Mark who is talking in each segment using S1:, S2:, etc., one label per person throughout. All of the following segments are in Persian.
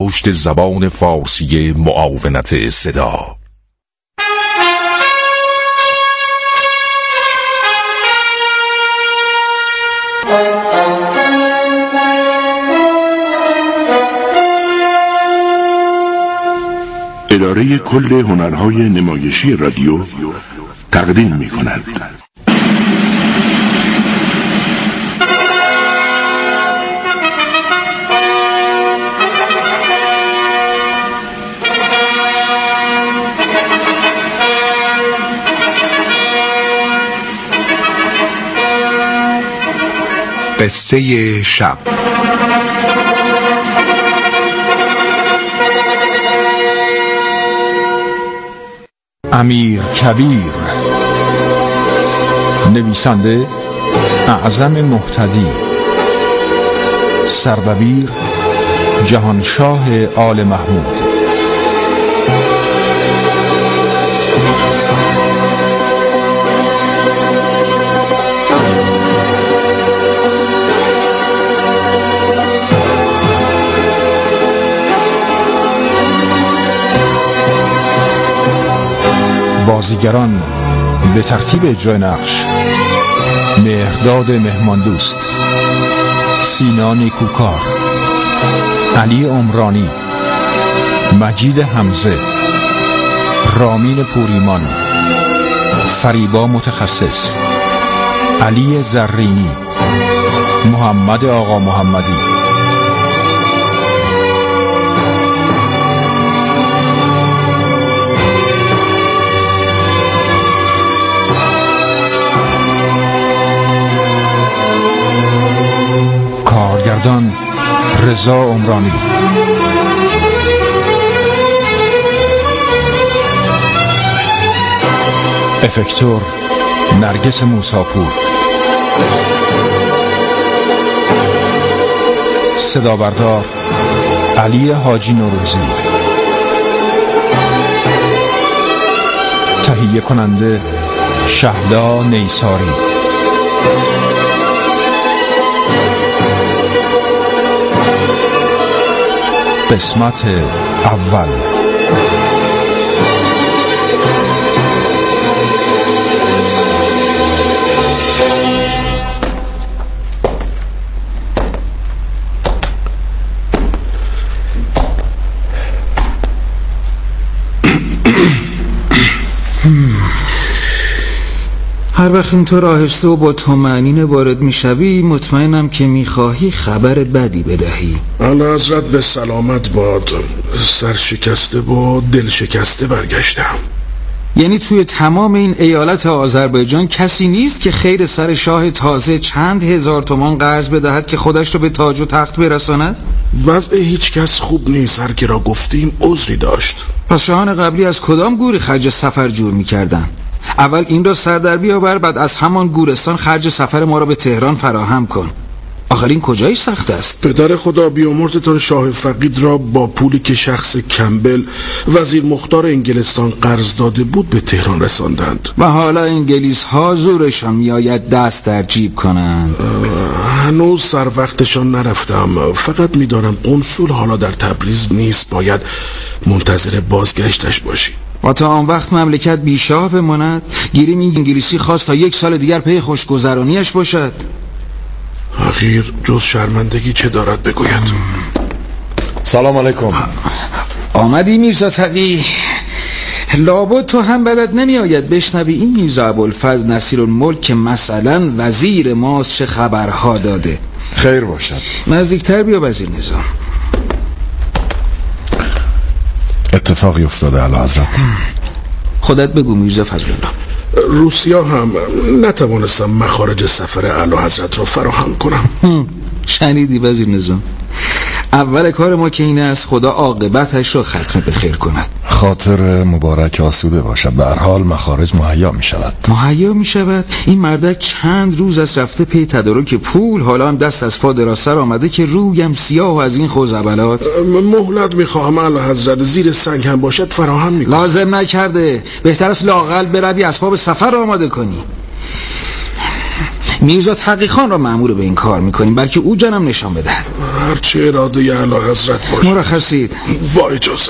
S1: پشت زبان فارسی معاونت صدا.
S2: اداره کل هنرهای نمایشی رادیو تقدیم می‌کند.
S1: قصه شب.
S3: امیر کبیر. نویسنده اعظم محتدی. سردبیر جهانشاه آل محمود. بازیگران به ترتیب اجرای نقش: مهرداد مهماندوست، سینا نیکوکار، علی عمرانی، مجید حمزه، رامین پوریمان، فریبا متخصص، علی زرینی، محمد آقا محمدی. کارگردان رضا عمرانی. افکتور نرگس موساپور. صدابردار علی حاجی نوروزی. تهیه کننده شهلا نیساری. قسمت اول.
S4: هر وقت اینطور آهسته و با طمأنینه وارد میشوی، مطمئنم که میخواهی خبر بدی بدهی.
S2: اعلیحضرت به سلامت باد. سرشکسته و دل شکسته برگشتم.
S4: یعنی توی تمام این ایالت آذربایجان کسی نیست که خیر سر شاه تازه چند هزار تومان قرض بدهد که خودش رو به تاج و تخت برساند؟
S2: وضع هیچ کس خوب نیست. هر که را گفتیم عذری داشت.
S4: پس شاهان قبلی از کدام گوری خرج سفر جور میکردن؟ اول این را سر در بیاور، بعد از همان گورستان خرج سفر ما را به تهران فراهم کن. آخر این کجایش سخت است؟
S2: پدر خدا بیامرزتان شاه فقید را با پولی که شخص کمبل وزیر مختار انگلستان قرض داده بود به تهران رساندند
S4: و حالا انگلیس ها زورشان میآید دست در جیب کنند.
S2: هنوز سر وقتشان نرفتم. فقط میدانم قنصول حالا در تبریز نیست. باید منتظر بازگشتش باشی.
S4: و تا آن وقت مملکت بیشاه بماند؟ گیریم این انگلیسی خواست تا 1 سال دیگر پی خوشگذرانیش باشد.
S2: اخیر جز شرمندگی چه دارد بگوید؟
S5: سلام علیکم.
S4: آمدی میرزا تقی؟ لابد تو هم بدت نمی آید بشنوی این میرزا ابوالفضل نصیرالملک که مثلا وزیر ماست چه خبرها داده.
S5: خیر باشد.
S4: نزدیکتر بیا وزیر نظام.
S5: اتفاقی افتاده اعلیحضرت؟
S4: خودت بگو میرزا فضلالله.
S2: روسیا هم نتوانستم مخارج سفر اعلیحضرت را فراهم کنم.
S4: شنیدی وزیر نظام؟ اول کار ما که این است خدا عاقبتش را ختم به خیر کند.
S5: خاطر مبارک آسوده باشد. به هر حال مخارج مهیا می شود.
S4: مهیا می شود؟ این مردک چند روز از رفته پی تدارک پول، حالا هم دست از پا دراستر آمده که رویم سیاه از این خزعبلات.
S2: مهلت می خواهم اعلیحضرت. زیر سنگ هم باشد فراهم می کنم.
S4: لازم نکرده. بهتر است لااقل بروی اسباب سفر آماده کنی. میرزا تقی خان را مأمور به این کار میکنیم، بلکه او جانم نشان بدهد.
S2: هرچه اراده اعلی حضرت باشه.
S4: مرخصید.
S2: با اجازه.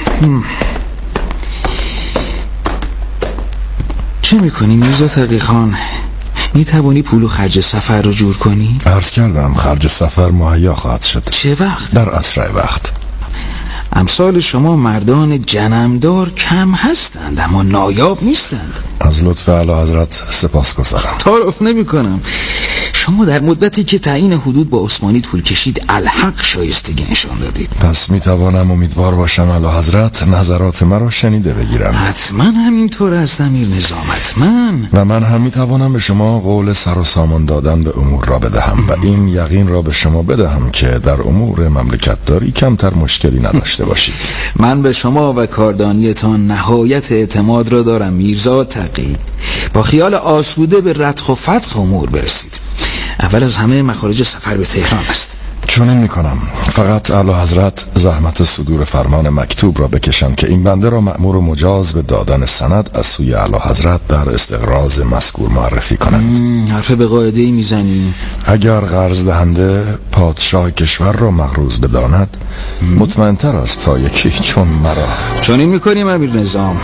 S4: چه میکنی میرزا تقی خان؟ میتوانی پول و خرج سفر رو جور کنی؟
S5: عرض کردم خرج سفر مهیا خواهد شد.
S4: چه وقت؟
S5: در اسرع وقت.
S4: امثال شما مردان جنمدار کم هستند، اما نایاب نیستند.
S5: از لطف اعلی حضرت سپاسگزارم.
S4: تعارف نمی کنم. شما در مدتی که تعیین حدود با عثمانی طول کشید الحق شایستگی نشان دادید.
S5: پس میتوانم امیدوار باشم اعلی حضرت نظرات مرا شنیده بگیرم.
S4: حتما همینطور است امیر نظام، حتما.
S5: و من هم میتوانم به شما قول سر و سامان دادن به امور را بدهم و این یقین را به شما بدهم که در امور مملکت داری کمتر مشکلی نداشته باشید.
S4: من به شما و کاردانیتان نهایت اعتماد را دارم میرزا تقی. با خیال آسوده به ردخ و فتح امور برسید. اول از همه مخارج سفر به تهران است.
S5: چنین میکنم. فقط اعلی حضرت زحمت صدور فرمان مکتوب را بکشند که این بنده را مأمور و مجاز به دادن سند از سوی اعلی حضرت در استقراض مذکور معرفی کنند.
S4: حرف به قاعده‌ای میزنی.
S5: اگر قرض دهنده پادشاه کشور را مقروض بداند مطمئن‌تر است تا یکی چون مرا.
S4: چنین میکنیم امیر نظام.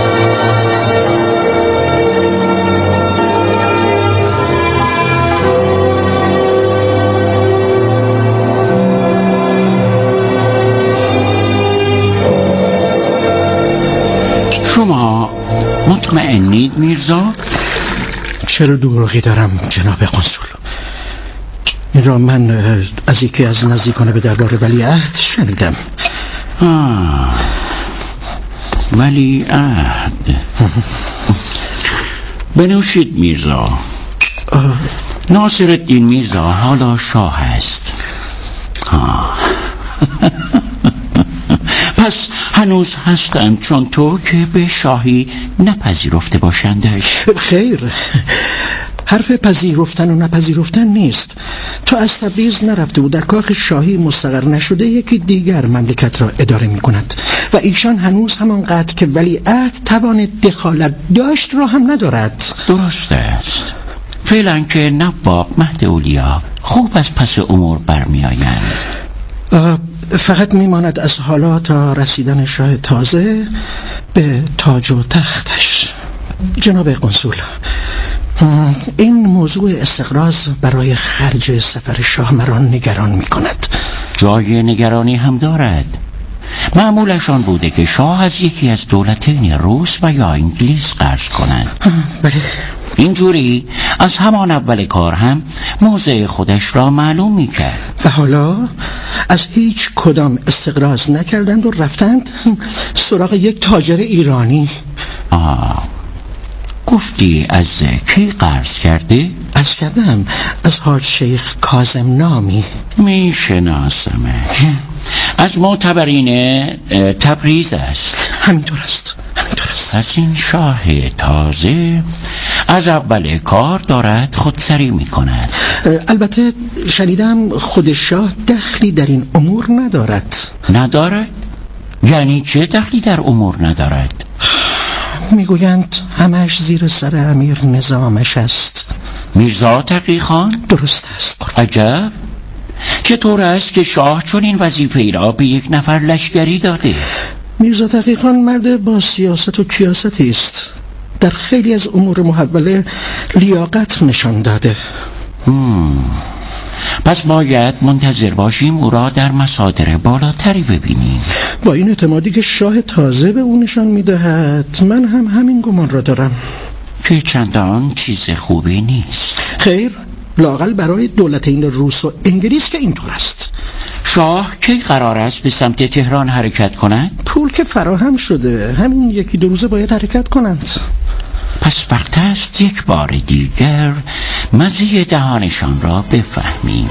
S6: شما مطمئنید میرزا؟
S7: چرا دروغی دارم جناب قنصل؟ این را من از یکی از نزدیکان به دربار ولیعهد شنیدم.
S6: ولیعهد. بنوشید میرزا. ناصرالدین میرزا حالا شاه است. پس هنوز هستند چون تو که به شاهی نپذیرفته باشندش.
S7: خیر، حرف پذیرفتن و نپذیرفتن نیست. تا از تبریز نرفته و در کاخ شاهی مستقر نشده یکی دیگر مملکت را اداره می کند و ایشان هنوز همانقدر که ولیعهد توان دخالت داشت را هم ندارد.
S6: درست است. فعلا که نواب مهد اولیا خوب از پس امور برمی آیند.
S7: فقط میماند از حالا تا رسیدن شاه تازه به تاج و تختش. جناب قنصل، این موضوع استقراض برای خرج سفر شاه مرا نگران می کند.
S6: جای نگرانی هم دارد. معمولشان بوده که شاه از یکی از دولتین روس و یا انگلیس قرض کند.
S7: بله.
S6: اینجوری از همان اول کار هم موضع خودش را معلوم می کرد.
S7: و حالا از هیچ کدام استقراض نکردند و رفتند سراغ یک تاجر ایرانی.
S6: گفتی از کی قرض کرده؟
S7: عرض کردم از حاج شیخ کاظم نامی.
S6: می شناسمش. از معتبرین تبریز است.
S7: همینطور است.
S6: پس این شاه تازه از اول کار دارد خودسری می کند.
S7: البته شنیدم خود شاه دخلی در این امور ندارد.
S6: ندارد؟ یعنی چه دخلی در امور ندارد؟
S7: میگویند همش زیر سر امیر نظامش است.
S6: میرزا تقی خان؟
S7: درست است.
S6: عجب. چطور است که شاه چون این وظیفه ای را به یک نفر لشکری داده؟
S7: میرزا تقی خان مرد با سیاست و کیاستی است. در خیلی از امور محوله لیاقت نشان داده.
S6: پس باید منتظر باشیم او را در مصادر بالاتری ببینیم.
S7: با این اعتمادی که شاه تازه به او نشان میدهد من هم همین گمان را دارم
S6: که چندان چیز خوبی نیست.
S7: خیر، لااقل برای دولتین روس و انگلیس که اینطور است.
S6: شاه کی قرار است به سمت تهران حرکت کند؟
S7: پول که فراهم شده، همین یکی دو روزه باید حرکت کنند.
S6: پس وقت است یک بار دیگر مزه دهانشان را بفهمیم.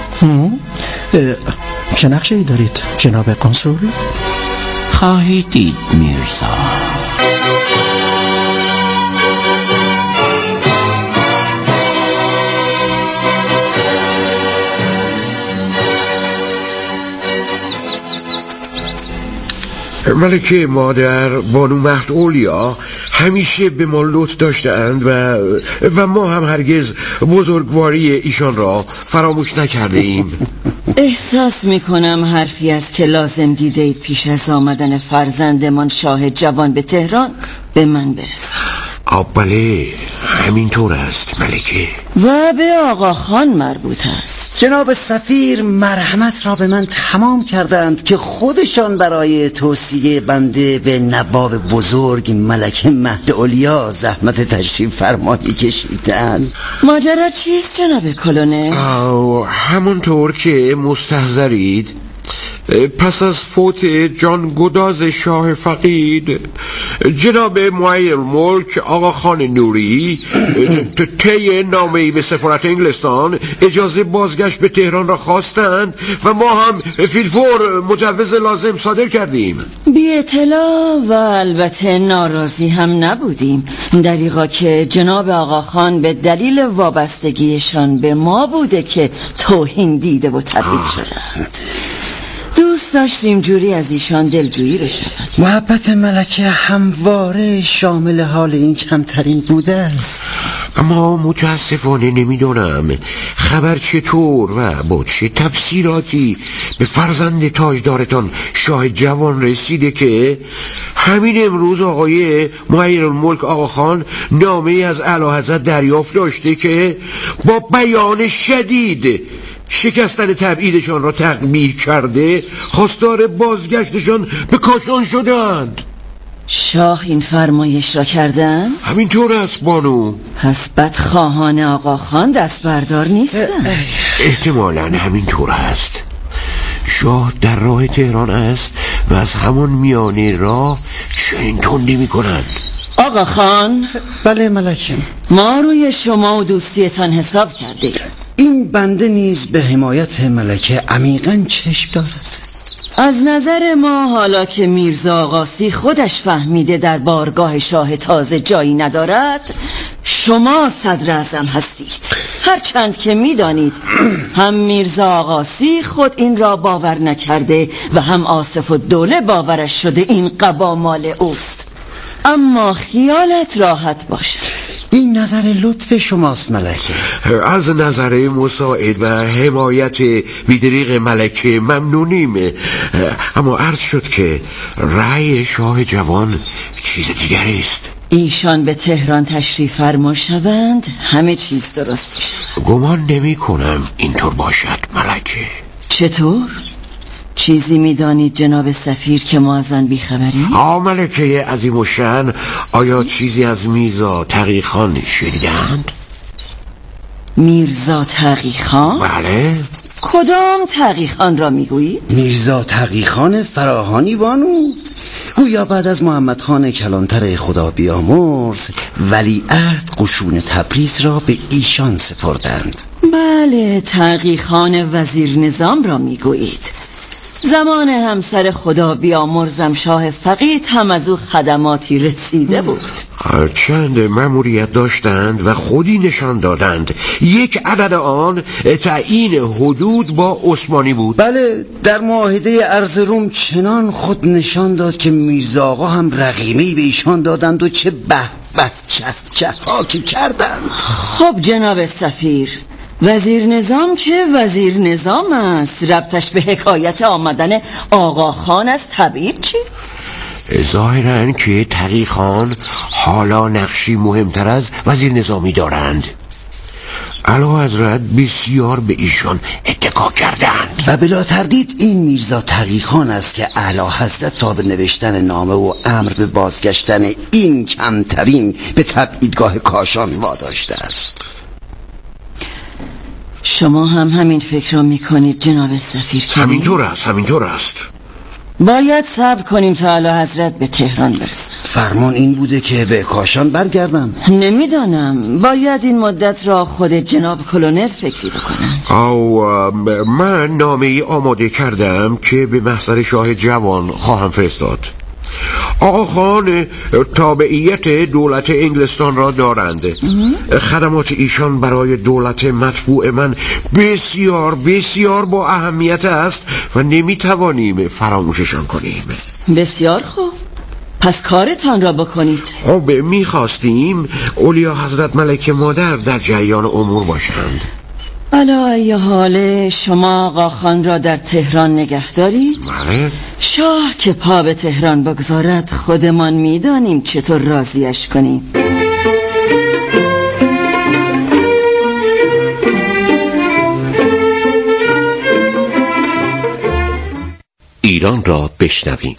S7: چه نقشه ای دارید جناب قنصل؟
S6: خواهید دید میرزا.
S8: ملکه مادر بانو مهد اولیا همیشه به ما لطف داشتند و ما هم هرگز بزرگواری ایشان را فراموش نکرده ایم.
S9: احساس میکنم حرفی است که لازم دیدید پیش از آمدن فرزندمان شاه جوان به تهران به من برسد.
S8: بله همینطور است ملکه.
S9: و به آقا خان مربوط است.
S10: جناب سفیر مرحمت را به من تمام کردند که خودشان برای توصیه بنده به نواب بزرگ ملکه مهدعلیا زحمت تشریف فرمانی کشیدند.
S9: ماجرا چیست جناب کلونه؟
S8: همونطور که مستحضرید، پس از فوت جانگداز شاه فقید جناب معیر ملک آقا خان نوری طی نامه‌ای به سفارت انگلستان اجازه بازگشت به تهران را خواستند و ما هم فیلفور مجوز لازم صادر کردیم.
S9: بی اطلاع و البته ناراضی هم نبودیم، دریغا که جناب آقا خان به دلیل وابستگیشان به ما بوده که توهین دیده و تبعید شدند. دوست داشتیم جوری از ایشان دلجویی بشود.
S10: محبت ملکه همواره شامل حال این کمترین بوده است.
S8: اما متاسفانه نمیدونم خبر چطور و با چه تفسیراتی به فرزند تاجدارتان شاه جوان رسیده که همین امروز آقای معیرالملک آقا خان نامه از اعلیحضرت دریافت داشته که با بیان شدید شکستن تبعیدشان را تقبیح کرده خواستار بازگشتشان به کاشان شدند.
S9: شاه این فرمایش را کردن؟
S8: همینطور است بانو.
S9: پس بدخواهان آقا خان دست بردار نیستن؟
S8: احتمالاً همینطور است. شاه در راه تهران است و از همون میانه راه چنین تندی میکنند.
S9: آقا خان.
S10: بله ملکه.
S9: ما روی شما و دوستیتان حساب کردیم.
S10: این بنده نیز به حمایت ملکه عمیقاً چشم دارد.
S9: از نظر ما حالا که میرزا آقاسی خودش فهمیده در بارگاه شاه تازه جایی ندارد، شما صدر اعظم هستید. هرچند که میدانید هم میرزا آقاسی خود این را باور نکرده و هم آصف الدوله باورش شده این قبا مال اوست. اما خیالت راحت باشد.
S10: این نظر لطف شماست ملکه.
S8: از نظر مساعد و حمایت بیدریق ملکه ممنونیم. اما عرض شد که رأی شاه جوان چیز دیگری است.
S9: ایشان به تهران تشریف فرما شوند همه چیز درست میشه.
S8: گمان نمی کنم اینطور باشد ملکه.
S9: چطور؟ چیزی میدانید جناب سفیر که ما از آن بیخبریم؟
S8: ملکه عظیم الشأن، آیا چیزی از میرزا تقی خان شنیدند؟
S9: میرزا تقی خان؟
S8: بله.
S9: کدام تقی خان را میگویید؟
S10: میرزا تقی خان فراهانی بانو، گویا بعد از محمد خان کلانتر خدا بیامرز ولیعهد قشون تبریز را به ایشان سپردند.
S9: بله، تقی خان وزیر نظام را میگویید. زمان همسر خدا بیامرزم شاه فقید هم از او خدماتی رسیده بود.
S8: چند مأموریت داشتند و خودی نشان دادند. یک عدد آن تعیین حدود با عثمانی بود.
S10: بله، در معاهده ارض روم چنان خود نشان داد که میرزا آقا هم رقیمی به ایشان دادند و چه چه ها که کردند.
S9: خب جناب سفیر، وزیر نظام که وزیر نظام است، ربطش به حکایت آمدن آقا خان از تبعید چیست؟
S8: ظاهراً که تقی خان حالا نقشی مهمتر از وزیر نظامی دارند. اعلیحضرت بسیار به ایشان اتکا کردند
S10: و بلا تردید این میرزا تقی خان است که اعلیحضرت را به نوشتن نامه و امر به بازگشتن این کمترین به تبعیدگاه کاشان واداشته است.
S9: شما هم همین فکر را میکنید جناب سفیر؟
S8: همینطور است.
S9: باید صبر کنیم تا اعلیحضرت به تهران برسن.
S10: فرمان این بوده که به کاشان برگردم.
S9: نمیدانم، باید این مدت را خود جناب کلونل فکری بکنند.
S8: من نامه‌ای آماده کردم که به محضر شاه جوان خواهم فرستاد. آقا خان تابعیت دولت انگلستان را دارند. خدمات ایشان برای دولت مطبوع من بسیار بسیار با اهمیت است و نمیتوانیم فراموششان کنیم.
S9: بسیار خوب، پس کارتان را بکنید.
S8: میخواستیم اولیا حضرت ملکه مادر در جریان امور باشند.
S9: علا ای حاله شما آقاخان را در تهران نگه دارید؟
S8: بله.
S9: شاه که پا به تهران بگذارد خودمان میدانیم چطور راضیش کنیم.
S8: ایران را بشنویم.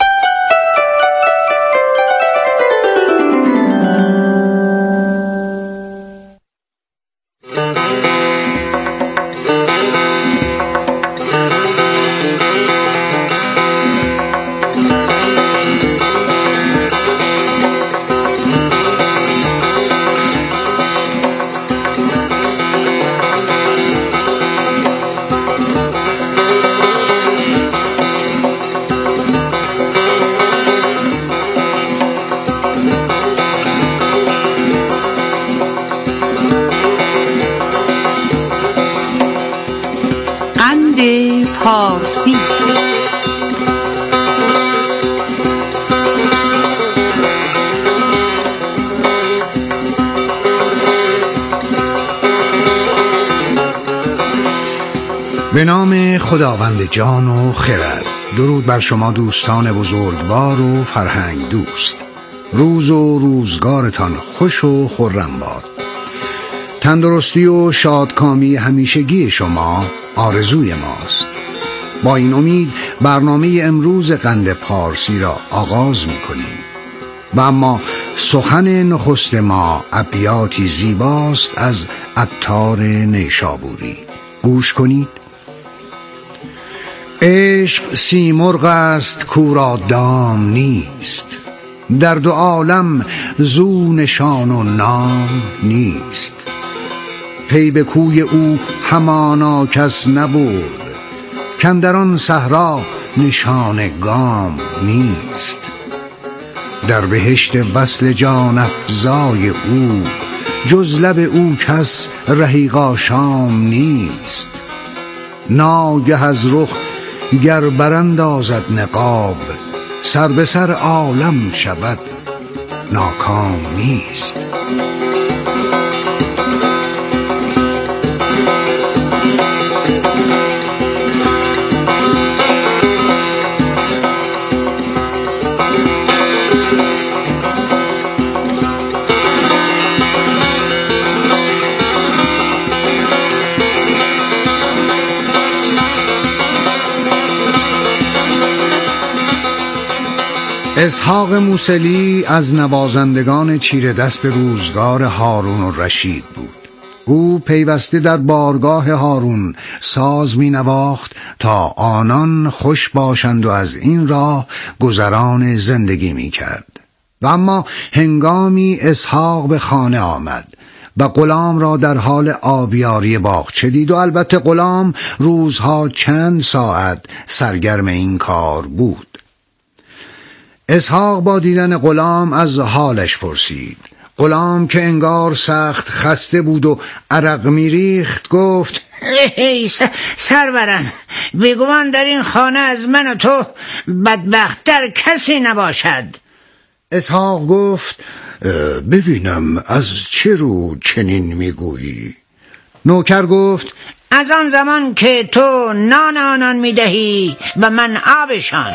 S11: پارسی.
S12: به نام خداوند جان و خرد. درود بر شما دوستان بزرگوار و فرهنگ دوست. روز و روزگارتان خوش و خرم باد. تندرستی و شادکامی همیشگی شما آرزوی ماست. با این امید برنامه امروز قند پارسی را آغاز می کنیم. و اما سخن نخست ما ابیاتی زیباست از عطار نیشابوری. گوش کنید. عشق سیمرغ است کورا دام نیست، در دو عالم زو نشان و نام نیست. پی به کوی او همانا کس نبرد، کاندران صحرا نشان گام نیست. در بهشت وصل جان افزای او، جز لب او کس رهیق آشام نیست. ناگه از رخ گر براندازد نقاب، سر به سر عالم شود ناکام نیست. اسحاق موصلی از نوازندگان چیره دست روزگار هارون الرشید بود. او پیوسته در بارگاه هارون ساز می نواخت تا آنان خوش باشند و از این راه گذران زندگی می کرد. و اما هنگامی اسحاق به خانه آمد و غلام را در حال آبیاری باغچه دید و البته غلام روزها چند ساعت سرگرم این کار بود. اسحاق با دیدن غلام از حالش پرسید. غلام که انگار سخت خسته بود و عرق میریخت گفت:
S13: ای سرورم، بیگمان در این خانه از من و تو بدبخت‌تر کسی نباشد.
S12: اسحاق گفت: ببینم از چه رو چنین میگویی؟ نوکر گفت:
S13: از آن زمان که تو نان آنان میدهی و من آبشان.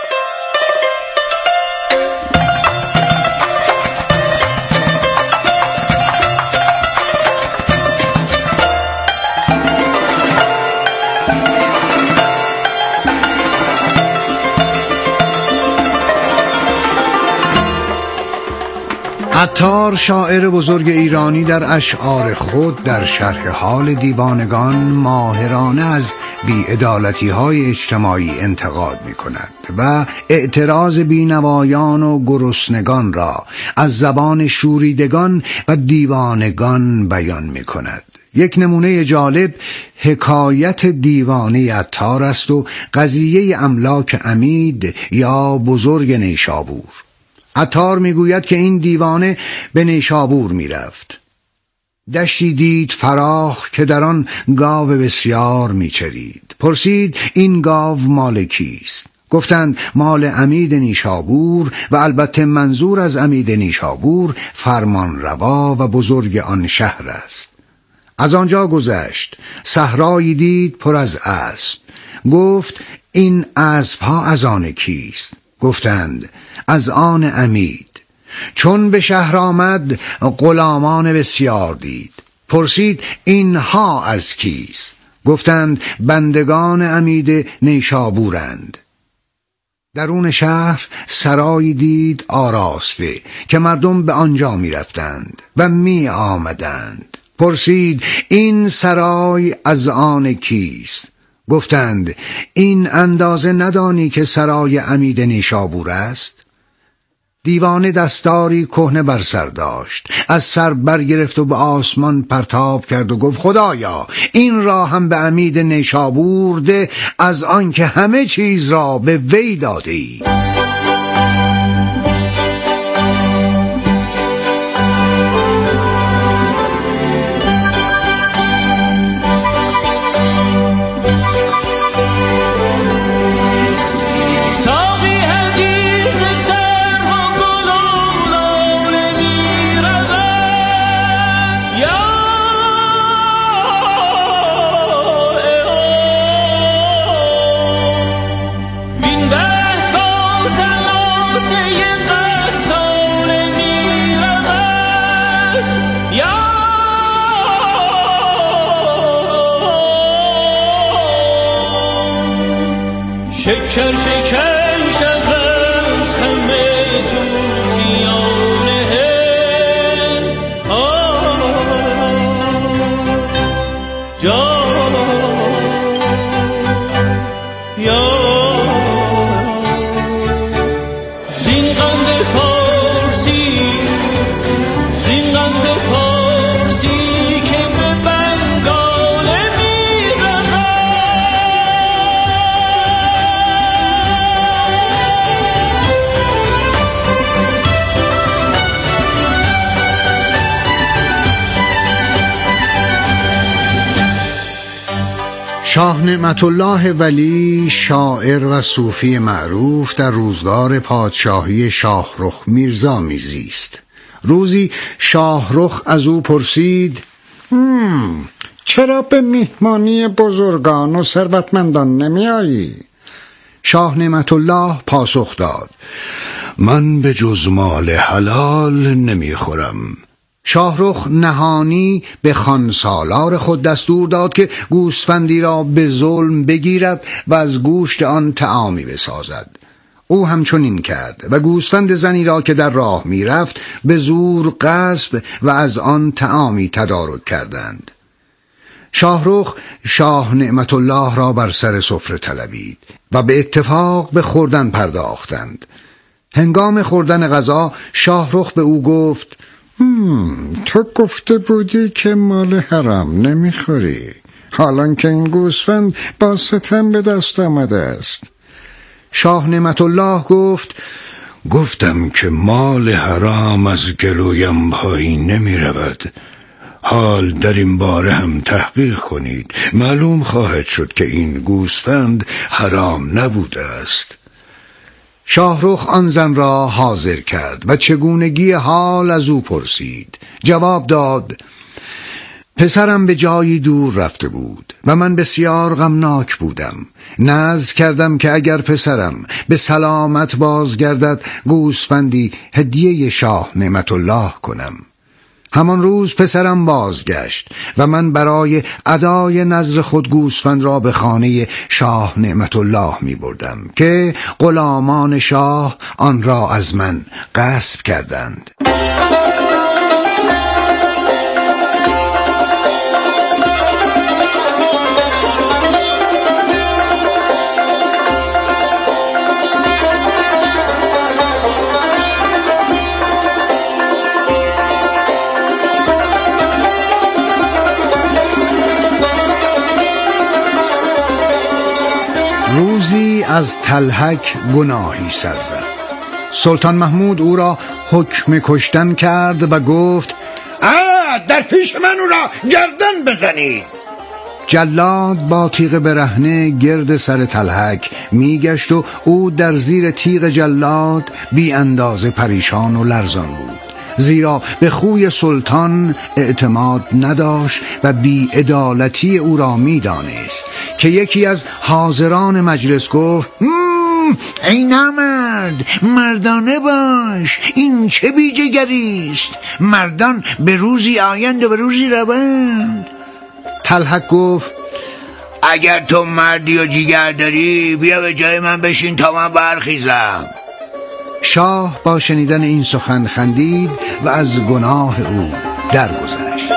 S12: عطار شاعر بزرگ ایرانی در اشعار خود در شرح حال دیوانگان ماهرانه از بی‌عدالتی‌های اجتماعی انتقاد می‌کند و اعتراض بینوایان و گرسنگان را از زبان شوریدگان و دیوانگان بیان می‌کند. یک نمونه جالب حکایت دیوانه عطار است و قضیه املاک عمید یا بزرگ نیشابور. عطار میگوید که این دیوانه به نیشابور میرفت. دشتی دید فراخ که در آن گاو بسیار میچرید. پرسید این گاو مال کیست؟ گفتند مال عمید نیشابور و البته منظور از عمید نیشابور فرمان روا و بزرگ آن شهر است. از آنجا گذشت، صحرایی دید پر از اسب. گفت این اسب‌ها از آن کیست؟ گفتند از آن عمید. چون به شهر آمد غلامان بسیار دید. پرسید اینها از کیست؟ گفتند بندگان عمید نیشابورند. درون شهر سرایی دید آراسته که مردم به آنجا می رفتند و می آمدند. پرسید این سرای از آن کیست؟ گفتند این اندازه ندانی که سرای عمید نیشابور است؟ دیوانه دستاری کهنه بر سر داشت، از سر برگرفت و به آسمان پرتاب کرد و گفت خدایا این را هم به عمید نیشابور ده، از آن که همه چیز را به وی داده ای.
S11: شکر شکر شود همه توتیانه جا یا زین قند پارسی زین قند پارسی که به بنگاله
S12: شاه نعمت الله ولی شاعر و صوفی معروف در روزگار پادشاهی شاهرخ میرزا میزیست. روزی شاهرخ از او پرسید
S14: چرا به میهمانی بزرگان و ثروتمندان نمی آیی؟
S12: شاه نعمت الله پاسخ داد من به جز مال حلال نمی خورم. شاهرخ نهانی به خانسالار خود دستور داد که گوسفندی را به ظلم بگیرد و از گوشت آن طعامی بسازد. او همچنین کرد و گوسفند زنی را که در راه می رفت به زور غصب و از آن طعامی تدارک کردند. شاهرخ شاه نعمت الله را بر سر سفره طلبید و به اتفاق به خوردن پرداختند. هنگام خوردن غذا شاهرخ به او گفت
S14: تو گفته بودی که مال حرام نمیخوری، حالان که این گوسفند با ستم به دست آمده است.
S12: شاه نعمت الله گفتم که مال حرام از گلویم پایین نمی رود. حال در این باره هم تحقیق کنید، معلوم خواهد شد که این گوسفند حرام نبوده است. شاهرخ آن زن را حاضر کرد و چگونگی حال از او پرسید. جواب داد پسرم به جایی دور رفته بود و من بسیار غمناک بودم. نذر کردم که اگر پسرم به سلامت بازگردد گوسفندی هدیه شاه نعمت الله کنم. همان روز پسرم بازگشت و من برای ادای نذر خود گوسفند را به خانه شاه نعمت الله می بردم که غلامان شاه آن را از من غصب کردند. روزی از تلحک گناهی سر زد. سلطان محمود او را حکم کشتن کرد و گفت
S8: در پیش من او را گردن بزنید.
S12: جلاد با تیغ برهنه گرد سر طلحک میگشت و او در زیر تیغ جلاد بی اندازه پریشان و لرزان بود، زیرا به خوی سلطان اعتماد نداشت و بی‌عدالتی او را می‌دانست که یکی از حاضران مجلس گفت:
S13: ای نامرد، مردانه باش، این چه بیجگریست؟ مردان به روزی آیند و به روزی روند.
S12: طلحک گفت:
S8: اگر تو مردی و جیگر داری بیا به جای من بشین تا من برخیزم.
S12: شاه با شنیدن این سخن خندید و از گناه او درگذشت.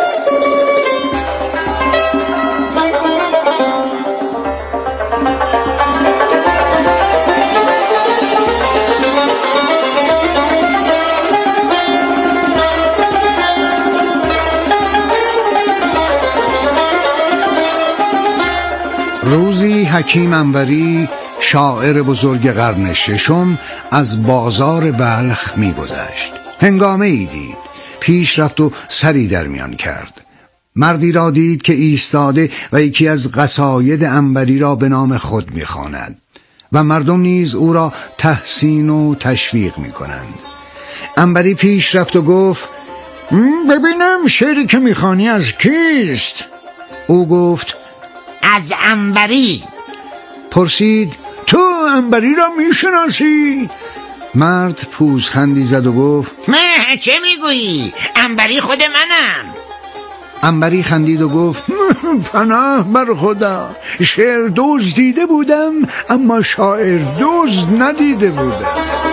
S12: روزی حکیم انوری شاعر بزرگ قرن ششم از بازار بلخ می‌گذشت. هنگامه ای دید، پیش رفت و سری در میان کرد. مردی را دید که ایستاده و یکی از قصاید انوری را به نام خود می‌خواند و مردم نیز او را تحسین و تشویق می‌کنند. انوری پیش رفت و گفت:
S14: ببینم شعری که می‌خوانی از کیست؟
S12: او گفت:
S13: از انوری.
S12: پرسید:
S14: تو انوری را میشناسی؟
S12: مرد پوزخندی زد و گفت:
S13: چه میگویی؟ انوری خود منم.
S12: انوری خندید و گفت:
S14: پناه بر خدا، شعر دوز دیده بودم اما شاعر دوز ندیده بودم.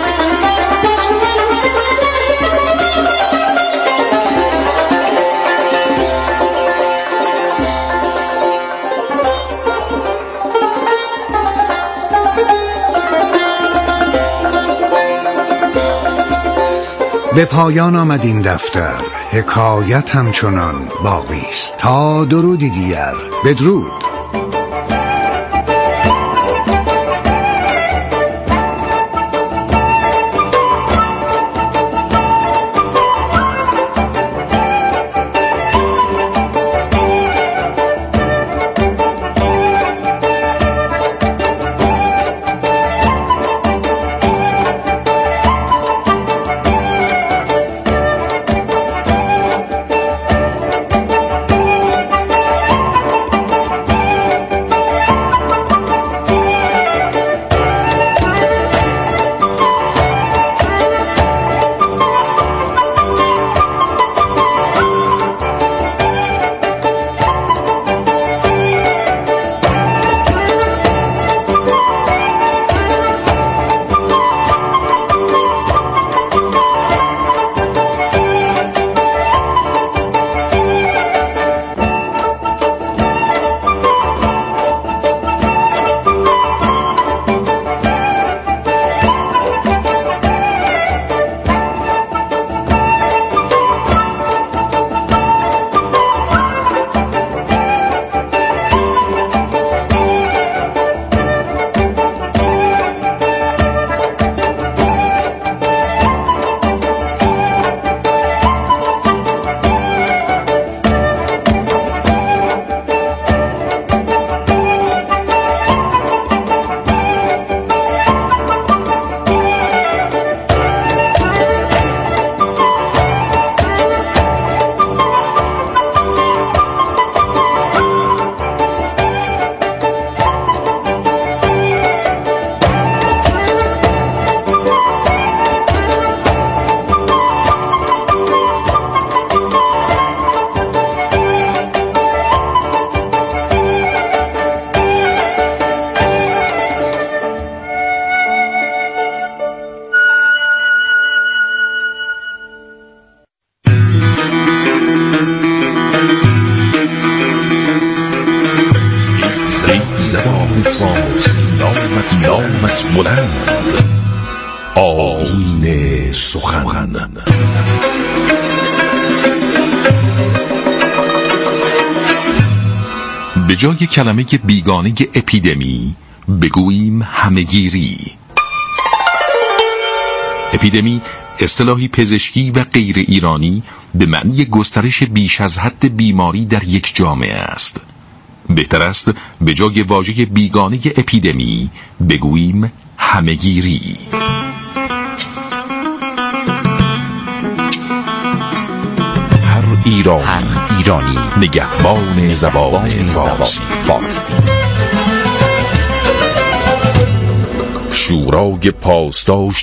S12: به پایان آمد این دفتر، حکایت همچنان باقی است. تا درودی دیگر، بدرود.
S1: زبان فارسی نامت بلند، آیین سخن. به جای کلمه بیگانه اپیدمی بگوییم همهگیری. اپیدمی اصطلاحی پزشکی و غیر ایرانی به معنی گسترش بیش از حد بیماری در یک جامعه است. بهتر است به جای واژه بیگانه اپیدمی بگوییم همهگیری. هر ایرانی نگهبان زبان فارسی. شورای پاسداشت